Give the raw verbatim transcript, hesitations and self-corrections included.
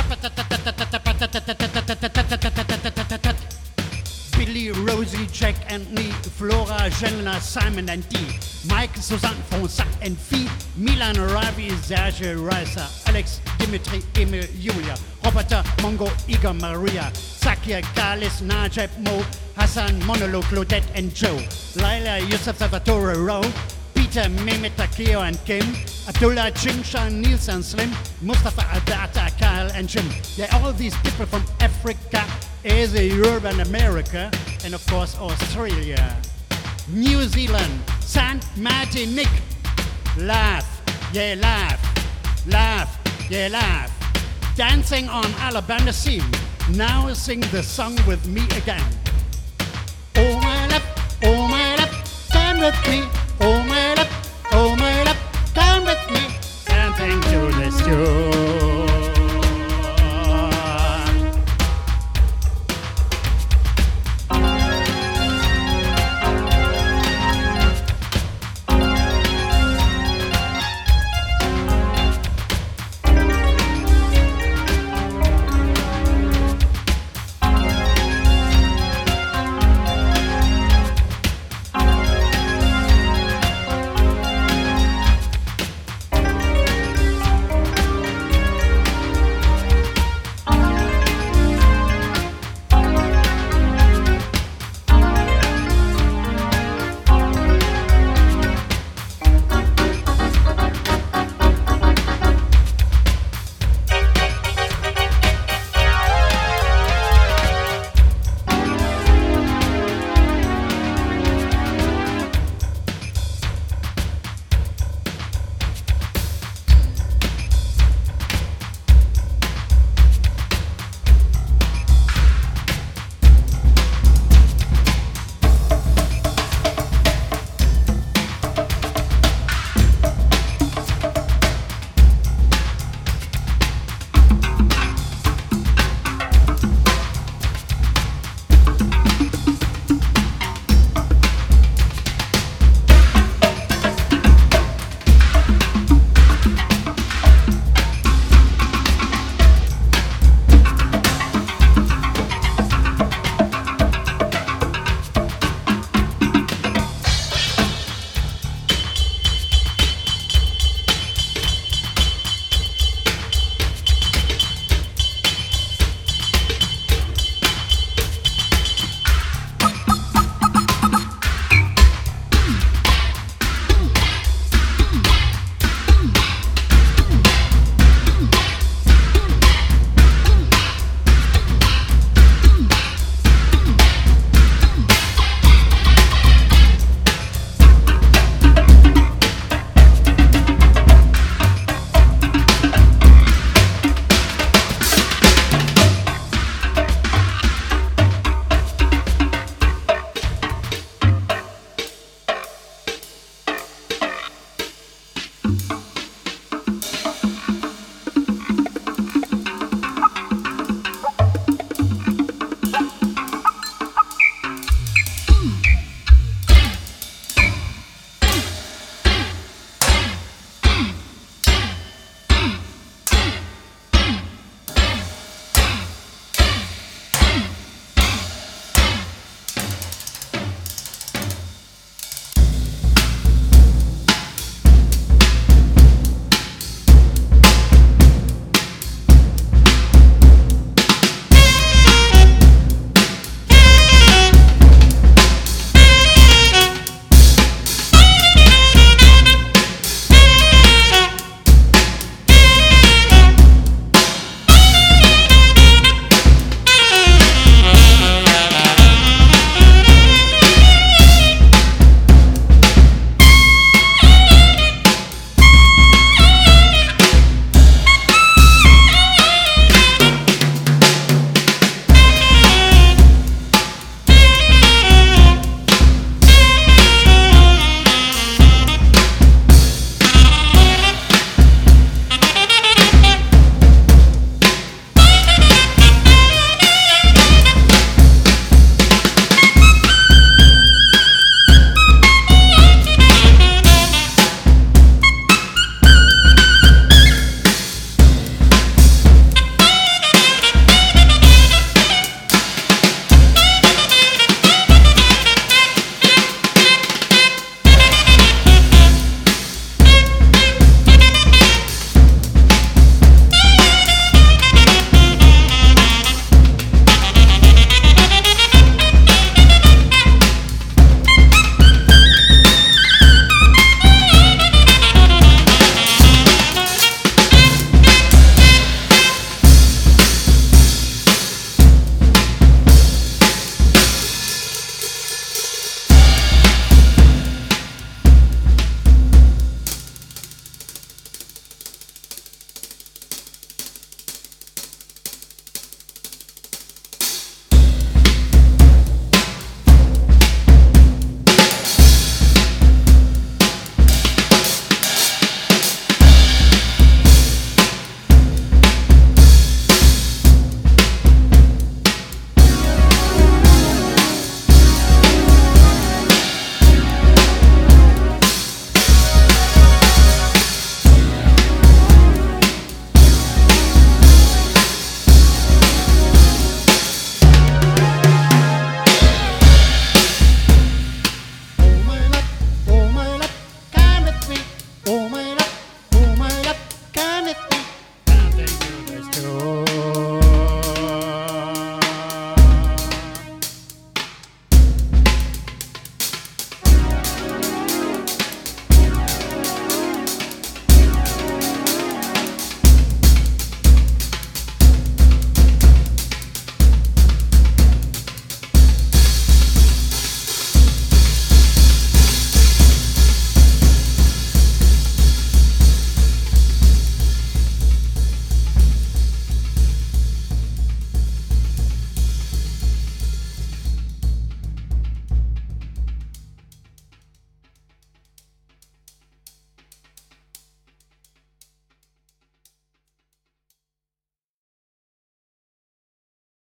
Billy, Rosie, Jack and me, Flora, Jelena, Simon and Dee, Mike, Suzanne, Fonsa and Fee, Milan, Ravi, Serge, Raisa, Alex, Dimitri, Emil, Julia, Roberta, Mongo, Igor, Maria, Sakia, Galis, Najib, Mo, Hassan, Monolo, Claudette and Joe, Laila, Yusuf, Salvatore, Rowe, Peter, Mehmet, Takeo and Kim, Abdullah, Chingshan, Niels and Slim, Mustafa, Adata, Kyle and Jim. They're all these people from Africa, Asia, Europe and America, and of course Australia, New Zealand, Saint Martinique. Laugh, yeah laugh, laugh, yeah laugh. Dancing on Alabama scene. Now sing the song with me again. Oh my love, oh my love, stand with me.